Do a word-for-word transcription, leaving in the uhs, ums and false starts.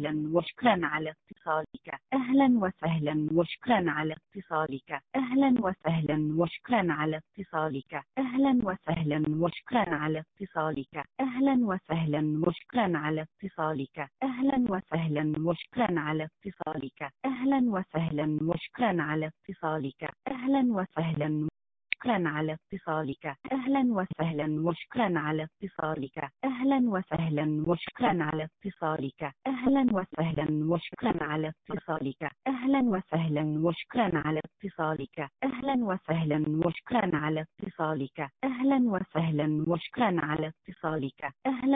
وسهلا وشكرا على اتصالك. أهلا وسهلا وشكرا على اتصالك. أهلا وسهلا وشكرا على اتصالك. أهلا وسهلا وشكرا على اتصالك. أهلا وسهلا وشكرا على اتصالك. أهلا وسهلا وشكرا على اتصالك. أهلا وسهلا وشكرا على اتصالك. أهلا وسهلا شكرا على اتصالك. أهلا وسهلا وشكرا على اتصالك. أهلا وسهلا وشكرا على اتصالك. أهلا وسهلا وشكرا على اتصالك. أهلا وسهلا وشكرا على اتصالك. أهلا وسهلا وشكرا على اتصالك. أهلا وسهلا وشكرا على اتصالك. أهلا